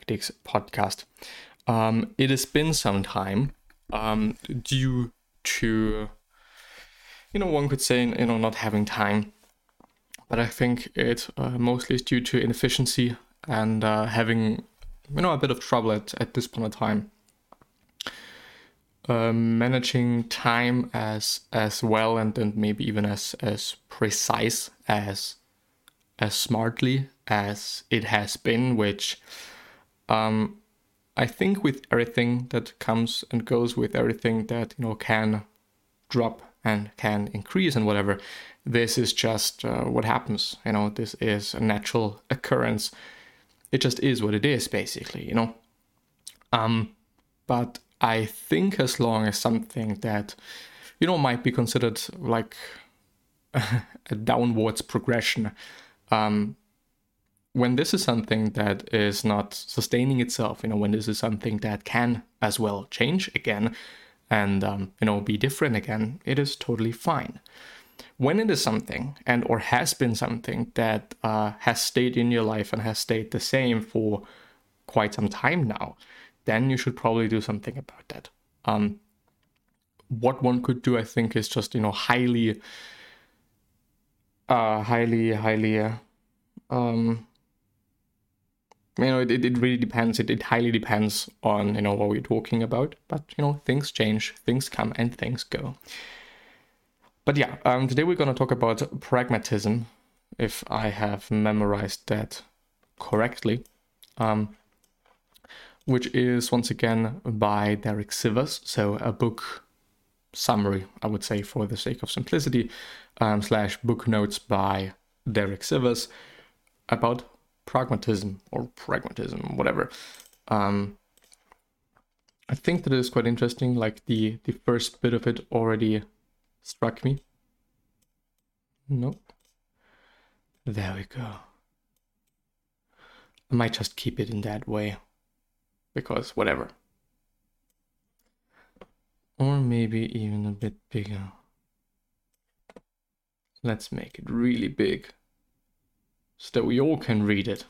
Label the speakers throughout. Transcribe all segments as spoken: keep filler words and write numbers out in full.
Speaker 1: Tactics podcast. Um, it has been some time um, due to, you know, one could say, you know, not having time. But I think it uh, mostly is due to inefficiency and uh, having, you know, a bit of trouble at, at this point in time. Uh, managing time as as well and, and maybe even as, as precise as as smartly as it has been, which um, I think with everything that comes and goes, with everything that, you know, can drop and can increase and whatever, this is just uh, what happens. You know, this is a natural occurrence. It just is what it is, basically, you know. Um, but I think as long as something that, you know, might be considered like a downwards progression, um, when this is something that is not sustaining itself, you know, when this is something that can as well change again and, um, you know, be different again, it is totally fine. When it is something and or has been something that uh, has stayed in your life and has stayed the same for quite some time now, then you should probably do something about that. Um, what one could do, I think, is just, you know, highly, uh, highly, highly, uh, um, you know, it, it really depends. It, it highly depends on, you know, what we're talking about. But, you know, things change, things come and things go. But yeah, um, today we're going to talk about pragmatism, if I have memorized that correctly. Um, which is once again by Derek Sivers. So a book summary, I would say, for the sake of simplicity, um, slash book notes by Derek Sivers about pragmatism or pragmatism, whatever. Um, I think that is quite interesting. Like the, the first bit of it already struck me. Nope. There we go. I might just keep it in that way. Because whatever. Or maybe even a bit bigger. Let's make it really big. So that we all can read it.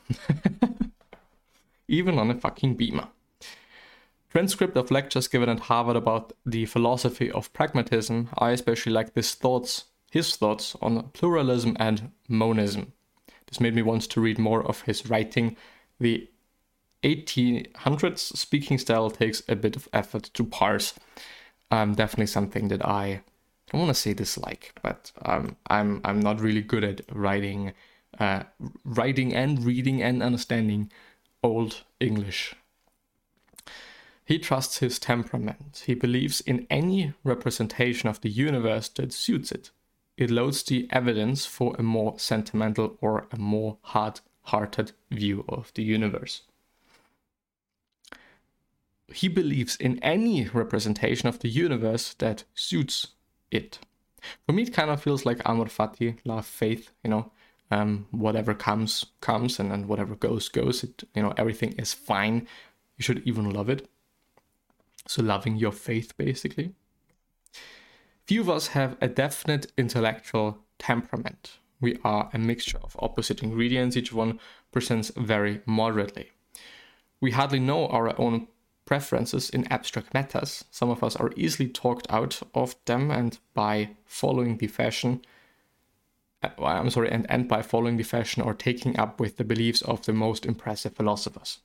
Speaker 1: Even on a fucking beamer. Transcript of lectures given at Harvard about the philosophy of pragmatism. I especially like his thoughts, his thoughts on pluralism and monism. This made me want to read more of his writing. The eighteen hundreds speaking style takes a bit of effort to parse. Um, definitely something that I don't want to say dislike, but um, I'm I'm not really good at writing, uh, writing and reading and understanding Old English. He trusts his temperament. He believes in any representation of the universe that suits it. It loads the evidence for a more sentimental or a more hard-hearted view of the universe. He believes in any representation of the universe that suits it. For me, it kind of feels like Amor Fati, love, faith, you know, um, whatever comes, comes, and then whatever goes, goes. It, you know, everything is fine. You should even love it. So loving your faith, basically. Few of us have a definite intellectual temperament. We are a mixture of opposite ingredients. Each one presents very moderately. We hardly know our own preferences in abstract matters. Some of us are easily talked out of them, and by following the fashion, uh, I'm sorry, and, and by following the fashion or taking up with the beliefs of the most impressive philosophers.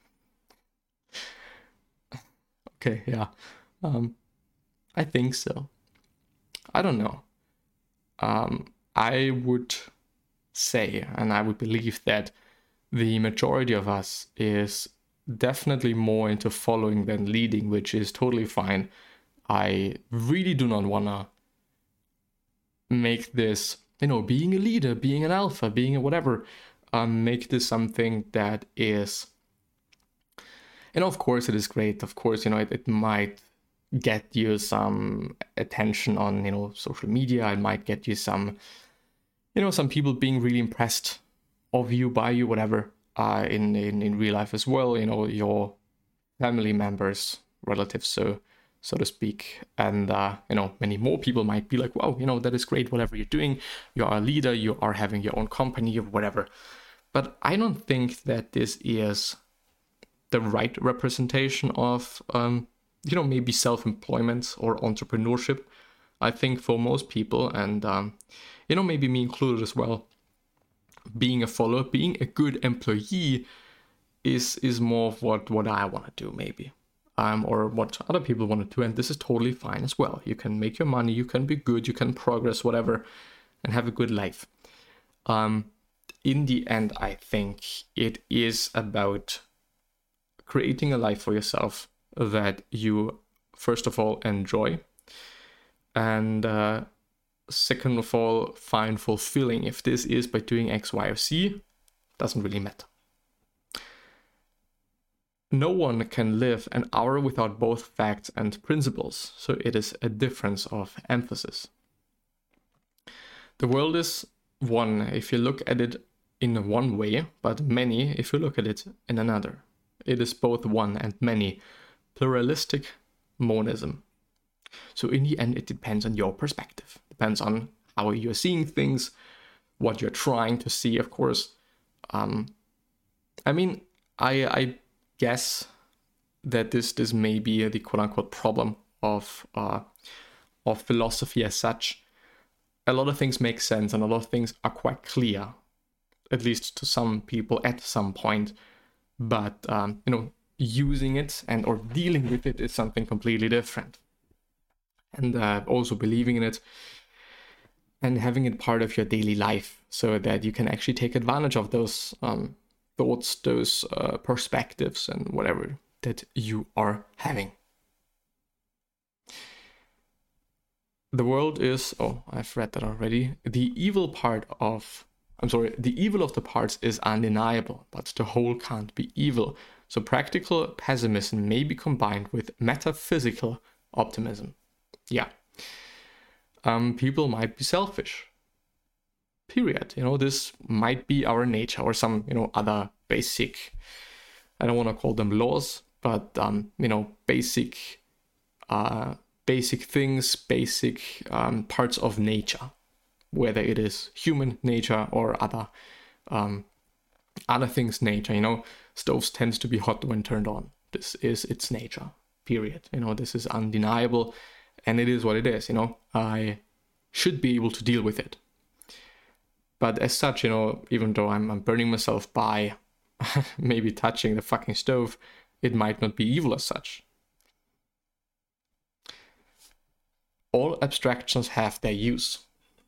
Speaker 1: Okay, yeah, um, I think so. I don't know. Um, I would say, and I would believe that the majority of us is definitely more into following than leading, which is totally fine. I really do not want to make this, you know, being a leader, being an alpha, being a whatever, um, make this something that is, and of course it is great. Of course, you know, it, it might get you some attention on, you know, social media. It might get you some, you know, some people being really impressed of you, by you, whatever. Uh, in, in, in real life as well, you know, your family members, relatives, so so to speak. And, uh, you know, many more people might be like, wow, you know, that is great, whatever you're doing. You are a leader, you are having your own company or whatever. But I don't think that this is the right representation of, um, you know, maybe self-employment or entrepreneurship. I think for most people, and, um, you know, maybe me included as well, being a follower, being a good employee is is more of what, what I want to do, maybe. Um, or what other people want to do, and this is totally fine as well. You can make your money, you can be good, you can progress, whatever, and have a good life. Um, in the end, I think it is about creating a life for yourself that you, first of all, enjoy, and uh, second of all, find fulfilling. If this is by doing X, Y, or Z, doesn't really matter. No one can live an hour without both facts and principles, so it is a difference of emphasis. The world is one if you look at it in one way, but many if you look at it in another. It is both one and many, pluralistic monism. So in the end, it depends on your perspective. Depends on how you're seeing things, what you're trying to see, of course. Um, I mean, I I guess that this this may be the quote-unquote problem of uh, of philosophy as such. A lot of things make sense and a lot of things are quite clear, at least to some people at some point. But, um, you know, using it and or dealing with it is something completely different. And uh, also believing in it and having it part of your daily life so that you can actually take advantage of those um, thoughts, those uh, perspectives and whatever that you are having. The world is, oh, I've read that already. The evil part of, I'm sorry, the evil of the parts is undeniable, but the whole can't be evil. So practical pessimism may be combined with metaphysical optimism. Yeah. Um, people might be selfish. Period. You know, this might be our nature or some, you know, other basic, I don't want to call them laws, but, um, you know, basic, uh, basic things, basic um, parts of nature, whether it is human nature or other um, other things nature. You know, stoves tends to be hot when turned on. This is its nature, period. You know, this is undeniable and it is what it is. You know, I should be able to deal with it. But as such, you know, even though I'm, I'm burning myself by maybe touching the fucking stove, it might not be evil as such. All abstractions have their use.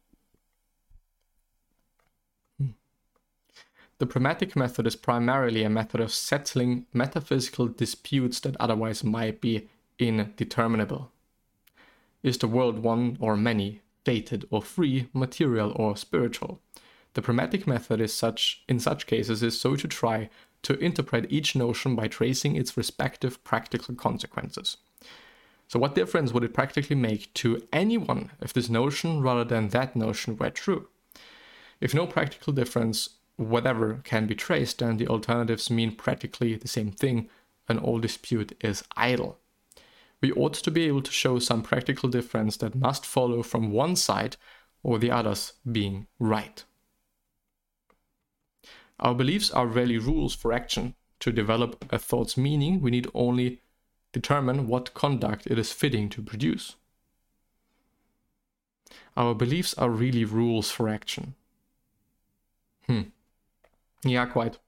Speaker 1: Hmm. The pragmatic method is primarily a method of settling metaphysical disputes that otherwise might be indeterminable. Is the world one or many, fated or free, material or spiritual? The pragmatic method is such, in such cases is so to try to interpret each notion by tracing its respective practical consequences. So what difference would it practically make to anyone if this notion rather than that notion were true? If no practical difference whatever can be traced, then the alternatives mean practically the same thing, and all dispute is idle. We ought to be able to show some practical difference that must follow from one side or the other's being right. Our beliefs are really rules for action. To develop a thought's meaning, we need only determine what conduct it is fitting to produce. Our beliefs are really rules for action. Hmm. Yeah, quite.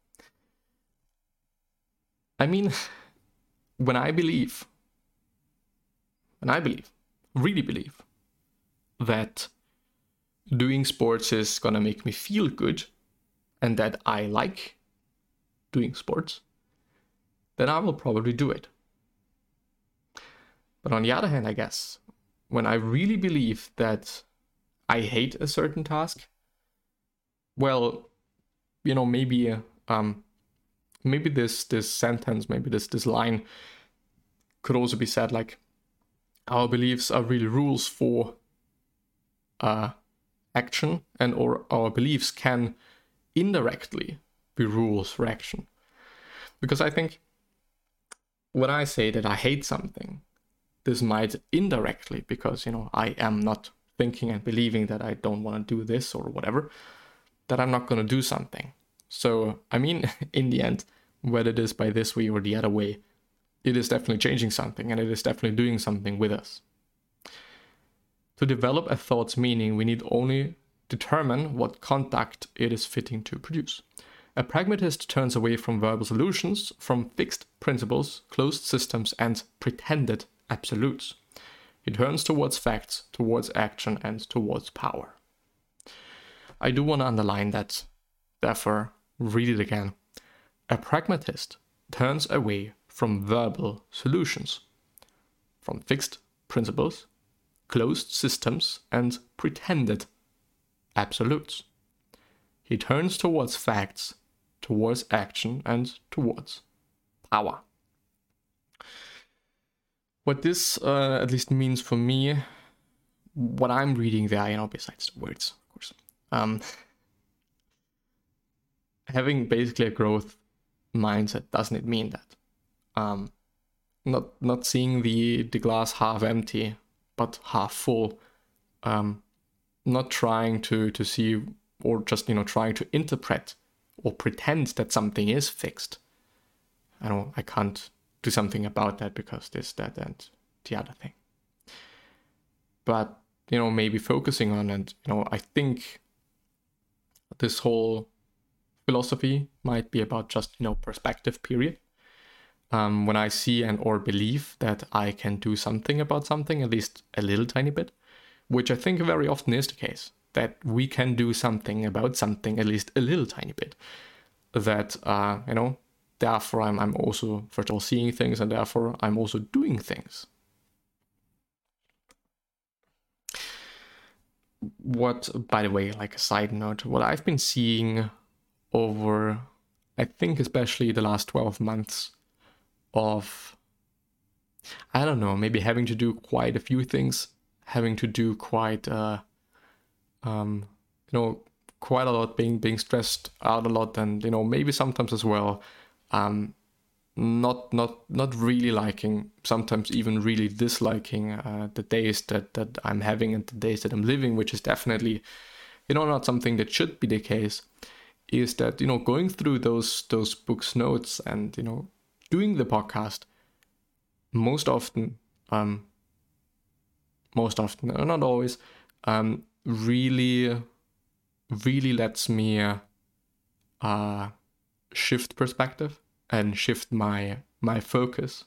Speaker 1: I mean, when I believe, when I believe, really believe, that doing sports is gonna make me feel good, and that I like doing sports, then I will probably do it. But on the other hand, I guess, when I really believe that I hate a certain task, well, you know, maybe um, maybe this this sentence, maybe this this line could also be said like, our beliefs are really rules for uh, action, and or our beliefs can indirectly be rules for action. Because I think when I say that I hate something, this might indirectly, because, you know, I am not thinking and believing that I don't want to do this or whatever, that I'm not going to do something. So, I mean, in the end, whether it is by this way or the other way, it is definitely changing something, and it is definitely doing something with us. To develop a thought's meaning, we need only determine what conduct it is fitting to produce. A pragmatist turns away from verbal solutions, from fixed principles, closed systems, and pretended absolutes. He turns towards facts, towards action, and towards power. I do want to underline that, therefore, read it again. A pragmatist turns away from verbal solutions, from fixed principles, closed systems, and pretended absolutes. He turns towards facts, towards action, and towards power. What this uh, at least means for me, what I'm reading there, you know, besides the words, of course, um, having basically a growth mindset, doesn't it mean that? Um, not not seeing the, the glass half empty, but half full. Um, not trying to, to see, or just, you know, trying to interpret or pretend that something is fixed. I know I can't do something about that because this, that, and the other thing. But, you know, maybe focusing on, and, you know, I think this whole philosophy might be about just, you know, perspective, period. Um, when I see and or believe that I can do something about something, at least a little tiny bit, which I think very often is the case, that we can do something about something, at least a little tiny bit, that, uh, you know, therefore I'm, I'm also, first of all, seeing things, and therefore I'm also doing things. What, by the way, like a side note, what I've been seeing over, I think especially the last twelve months of, I don't know, maybe having to do quite a few things, having to do quite, uh, um, you know, quite a lot, being being stressed out a lot, and, you know, maybe sometimes as well, um, not not not really liking, sometimes even really disliking uh, the days that that I'm having and the days that I'm living, which is definitely, you know, not something that should be the case. Is that, you know, going through those those books notes and, you know, doing the podcast, most often, um, most often, not always, um, really, really lets me uh, uh, shift perspective and shift my my focus.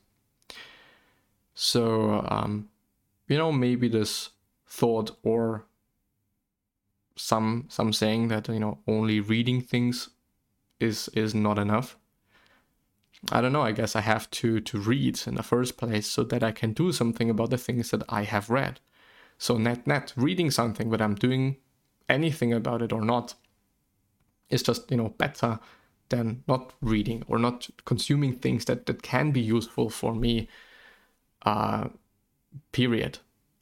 Speaker 1: So, um, you know, maybe this thought or some some saying that, you know, only reading things is is not enough. I don't know, I guess I have to to read in the first place so that I can do something about the things that I have read. So net net, reading something, whether I'm doing anything about it or not, is just, you know, better than not reading or not consuming things that, that can be useful for me, uh, period.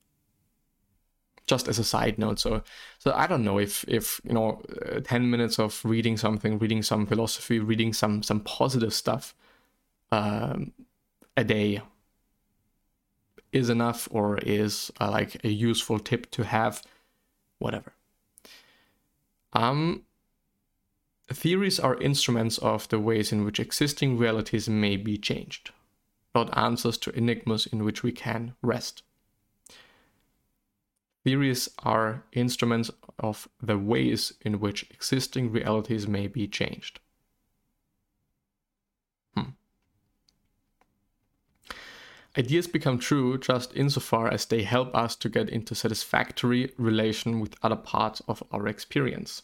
Speaker 1: Just as a side note. So, so I don't know if, if you know, uh, ten minutes of reading something, reading some philosophy, reading some, some positive stuff um, a day is enough, or is uh, like a useful tip to have, whatever. Um, theories are instruments of the ways in which existing realities may be changed, not answers to enigmas in which we can rest. Theories are instruments of the ways in which existing realities may be changed. Hmm. Ideas become true just insofar as they help us to get into satisfactory relation with other parts of our experience.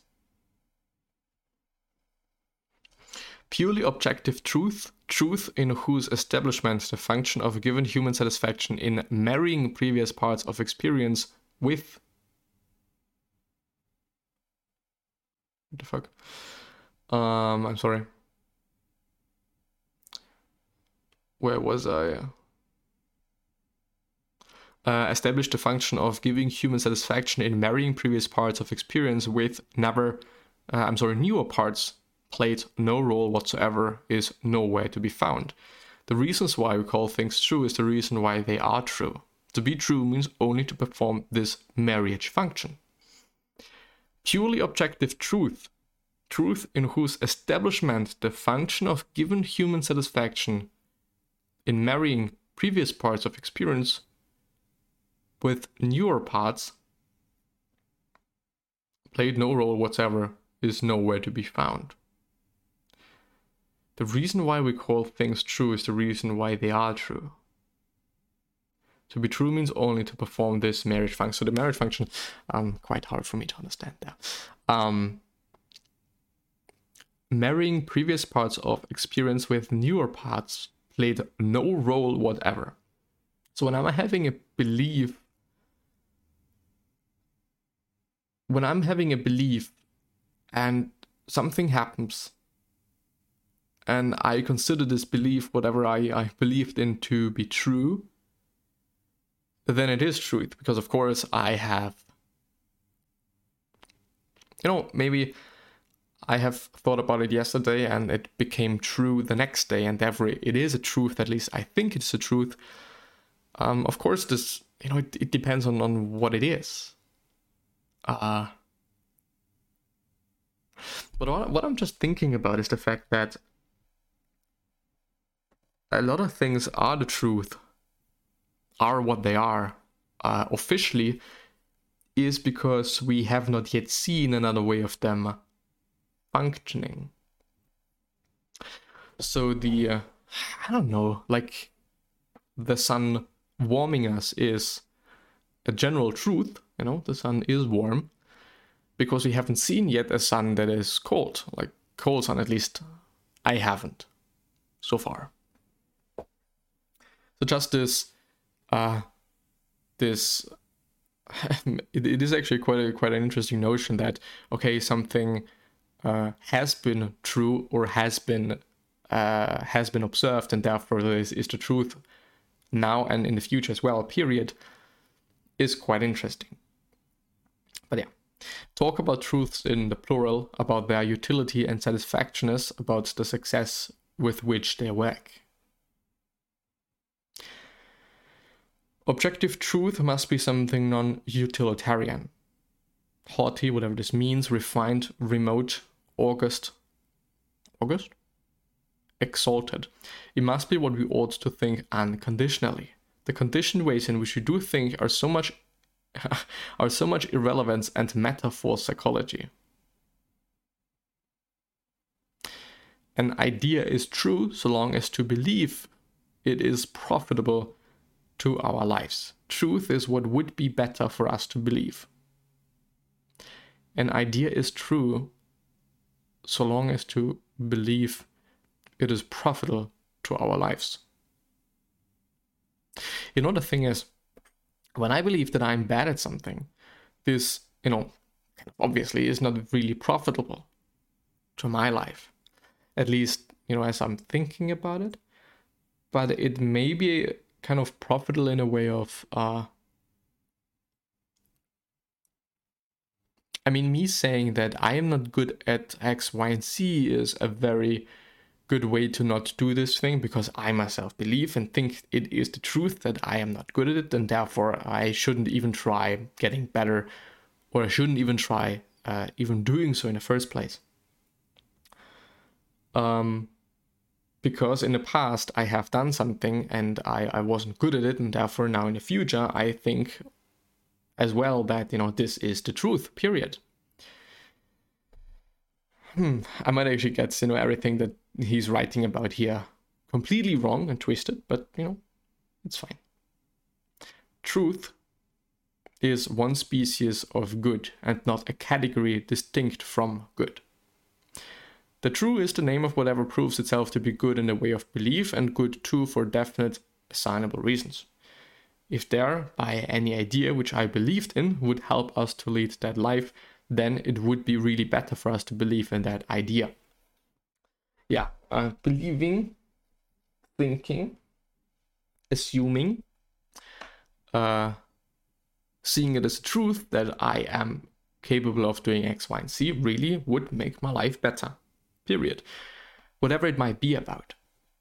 Speaker 1: Purely objective truth, truth in whose establishment the function of a given human satisfaction in marrying previous parts of experience with... What the fuck? Um, I'm sorry. Where was I? Uh, establish the function of giving human satisfaction in marrying previous parts of experience with never, uh, I'm sorry, newer parts played no role whatsoever is nowhere to be found. The reasons why we call things true is the reason why they are true. To be true means only to perform this marriage function. Purely objective truth truth in whose establishment the function of given human satisfaction in marrying previous parts of experience with newer parts played no role whatsoever is nowhere to be found. The reason why we call things true is the reason why they are true. To be true means only to perform this marriage function. So the marriage function, um, quite hard for me to understand there. Um, marrying previous parts of experience with newer parts played no role whatever. So when I'm having a belief, when I'm having a belief and something happens, and I consider this belief, whatever I, I believed in, to be true, then it is truth. Because of course I have, you know, maybe I have thought about it yesterday and it became true the next day, and therefore it is a truth. At least I think it's a truth. Um, of course, this, you know, it, it depends on, on what it is. Uh, but what, what I'm just thinking about is the fact that a lot of things are the truth, are what they are, uh, officially, is because we have not yet seen another way of them functioning. So the, uh, I don't know, like the sun warming us is a general truth, you know, the sun is warm, because we haven't seen yet a sun that is cold, like cold sun, at least I haven't so far. So just this, uh, this, it, it is actually quite a, quite an interesting notion that, okay, something uh, has been true or has been uh, has been observed, and therefore this is the truth now and in the future as well, period, is quite interesting. But yeah, talk about truths in the plural, about their utility and satisfactionness, about the success with which they work. Objective truth must be something non-utilitarian. Haughty, whatever this means, refined, remote, august, august? Exalted. It must be what we ought to think unconditionally. The conditioned ways in which we do think are so much are so much irrelevance and matter for psychology. An idea is true so long as to believe it is profitable to our lives. Truth is what would be better for us to believe. An idea is true so long as to believe it is profitable to our lives. You know, the thing is, when I believe that I'm bad at something, this, you know, obviously is not really profitable to my life. At least, you know, as I'm thinking about it. But it may be kind of profitable in a way of, uh, I mean, me saying that I am not good at X, Y, and Z is a very good way to not do this thing, because I myself believe and think it is the truth that I am not good at it, and therefore I shouldn't even try getting better, or I shouldn't even try uh, even doing so in the first place. Um, because in the past I have done something and I, I wasn't good at it, and therefore now in the future I think as well that, you know, this is the truth, period. Hmm, I might actually get, you know, everything that he's writing about here completely wrong and twisted, but, you know, it's fine. Truth is one species of good and not a category distinct from good. The true is the name of whatever proves itself to be good in the way of belief, and good too for definite assignable reasons. If there, by any idea which I believed in, would help us to lead that life, then it would be really better for us to believe in that idea. Yeah, uh, believing, thinking, assuming, uh, seeing it as a truth that I am capable of doing X, Y, and Z really would make my life better, period. Whatever it might be about.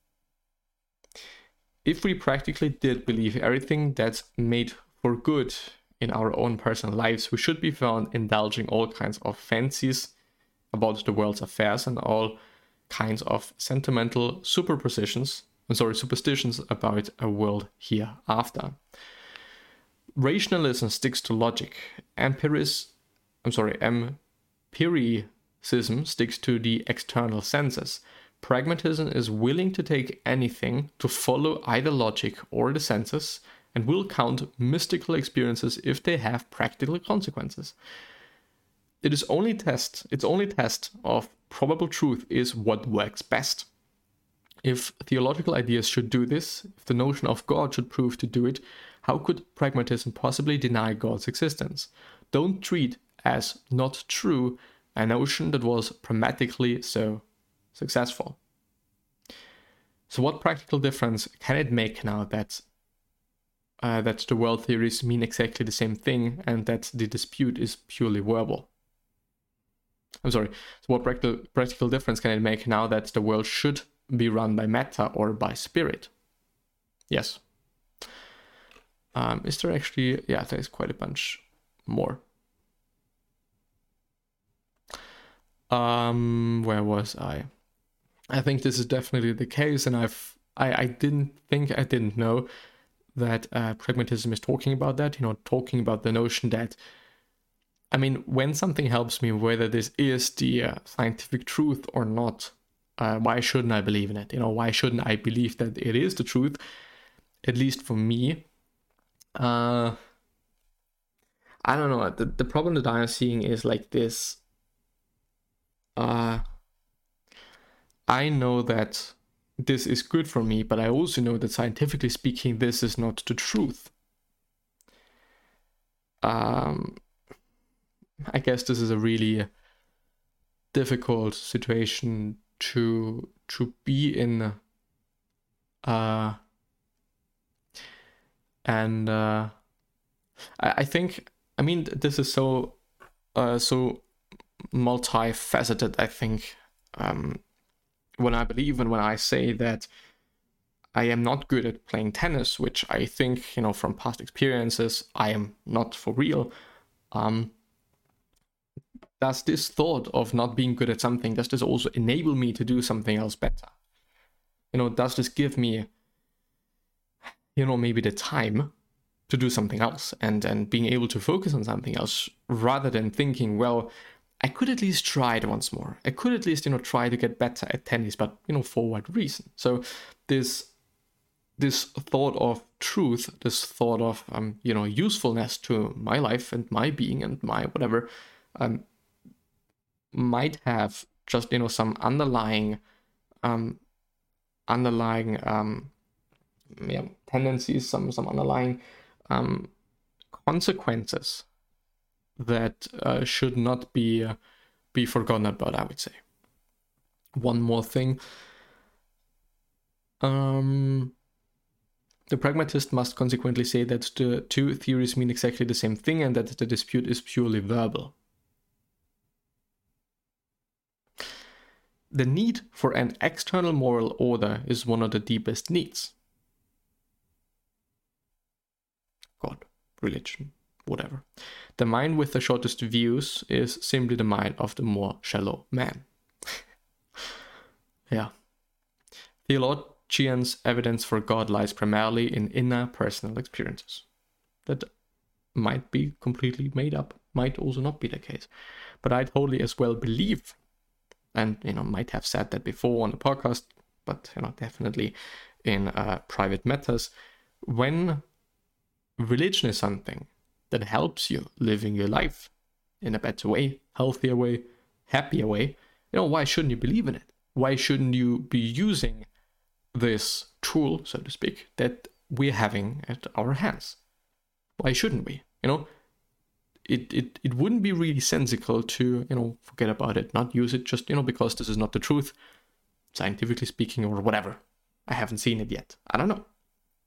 Speaker 1: If we practically did believe everything that's made for good in our own personal lives, we should be found indulging all kinds of fancies about the world's affairs and all kinds of sentimental superpositions, I'm sorry, superstitions about a world hereafter. Rationalism sticks to logic. Empiris, I'm sorry, empiricism sticks to the external senses. Pragmatism is willing to take anything to follow either logic or the senses, and will count mystical experiences if they have practical consequences. It is only test, its only test of probable truth is what works best. If theological ideas should do this, if the notion of God should prove to do it, how could pragmatism possibly deny God's existence? Don't treat as not true a notion that was pragmatically so successful. So what practical difference can it make now that uh, that the world theories mean exactly the same thing and that the dispute is purely verbal? I'm sorry, so what practical, practical difference can it make now that the world should be run by matter or by spirit? Yes. Um, is there actually, yeah, there's quite a bunch more. Um, where was I? I think this is definitely the case, and I've, I, I didn't think, I didn't know that uh, pragmatism is talking about that, you know, talking about the notion that, I mean, when something helps me, whether this is the uh, scientific truth or not, uh, why shouldn't I believe in it? You know, why shouldn't I believe that it is the truth? At least for me. Uh, I don't know. The, the problem that I'm seeing is like this. Uh, I know that this is good for me, but I also know that scientifically speaking, this is not the truth. Um, I guess this is a really difficult situation to to be in. Uh, and uh, I, I think, I mean, this is so uh, so multifaceted, I think. Um, when I believe and when I say that I am not good at playing tennis, which I think, you know, from past experiences, I am not for real. Um, does this thought of not being good at something, does this also enable me to do something else better? You know, does this give me, you know, maybe the time to do something else and, and being able to focus on something else rather than thinking, well, I could at least try it once more. I could at least, you know, try to get better at tennis, but, you know, for what reason? So this this thought of truth, this thought of, um, you know, usefulness to my life and my being and my whatever, um, might have just, you know, some underlying, um, underlying, um, yeah, tendencies, some some underlying, um, consequences that uh, should not be uh, be forgotten about, I would say. One more thing. Um, the pragmatist must consequently say that the two theories mean exactly the same thing and that the dispute is purely verbal. The need for an external moral order is one of the deepest needs. God, religion, whatever. The mind with the shortest views is simply the mind of the more shallow man. Yeah. Theologians' evidence for God lies primarily in inner personal experiences. That might be completely made up, might also not be the case. But I totally as well believe, and, you know, might have said that before on the podcast, but, you know, definitely in uh, private matters, when religion is something that helps you living your life in a better way, healthier way, happier way, you know, why shouldn't you believe in it? Why shouldn't you be using this tool, so to speak, that we're having at our hands? Why shouldn't we? You know, it, it, it wouldn't be really sensical to, you know, forget about it, not use it just, you know, because this is not the truth, scientifically speaking, or whatever. I haven't seen it yet. I don't know.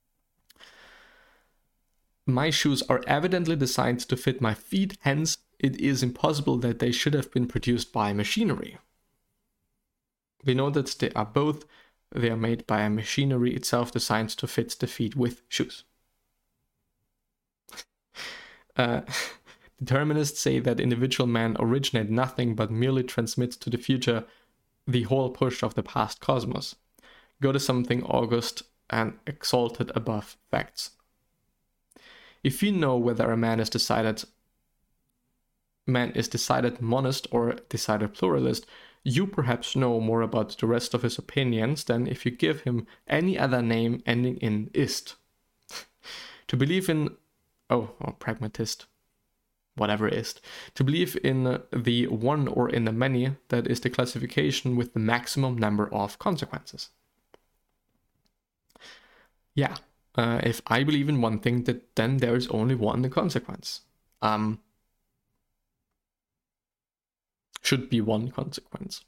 Speaker 1: My shoes are evidently designed to fit my feet, hence it is impossible that they should have been produced by machinery. We know that they are both, they are made by a machinery itself designed to fit the feet with shoes. uh, Determinists say that individual man originate nothing but merely transmits to the future the whole push of the past cosmos. God is something august and exalted above facts. If you know whether a man is decided man is decided monist or decided pluralist, you perhaps know more about the rest of his opinions than if you give him any other name ending in ist. To believe in oh, or pragmatist, whatever ist. To believe in the one or in the many, that is the classification with the maximum number of consequences. Yeah, uh, if I believe in one thing, that then there is only one consequence. Um, should be one consequence.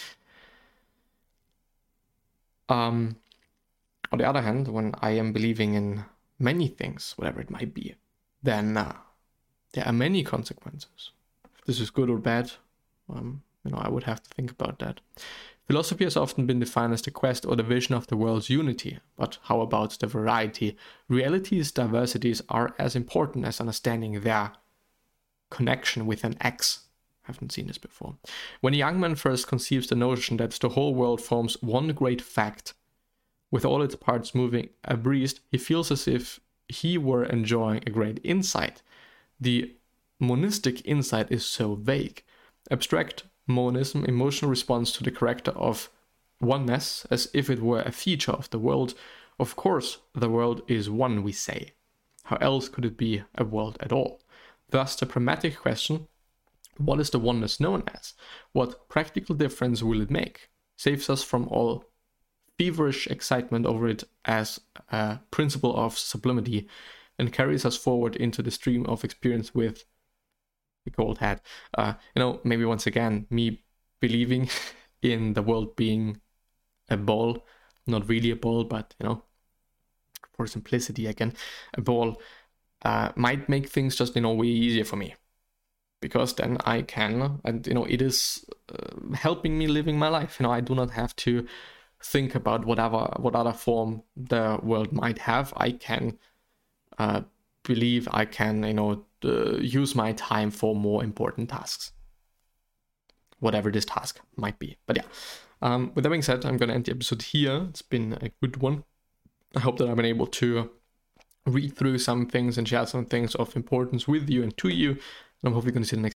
Speaker 1: Um, on the other hand, when I am believing in many things, whatever it might be, then uh, there are many consequences. If this is good or bad, um, you know, I would have to think about that. Philosophy has often been defined as the quest or the vision of the world's unity, but how about the variety? Reality's diversities are as important as understanding their connection with an X. I haven't seen this before. When a young man first conceives the notion that the whole world forms one great fact, with all its parts moving abreast, he feels as if he were enjoying a great insight. The monistic insight is so vague. Abstract monism, emotional response to the character of oneness, as if it were a feature of the world. Of course, the world is one, we say. How else could it be a world at all? Thus, the pragmatic question, what is the oneness known as? What practical difference will it make? Saves us from all feverish excitement over it as a principle of sublimity, and carries us forward into the stream of experience with the cold hat. Uh, you know, maybe once again, me believing in the world being a ball, not really a ball, but, you know, for simplicity again, a ball uh, might make things just, you know, way easier for me. Because then I can, and, you know, it is uh, helping me living my life. You know, I do not have to think about whatever, what other form the world might have. I can uh, believe I can, you know, uh, use my time for more important tasks. Whatever this task might be. But yeah, um, with that being said, I'm going to end the episode here. It's been a good one. I hope that I've been able to read through some things and share some things of importance with you and to you. And I'm hopefully going to see you in the next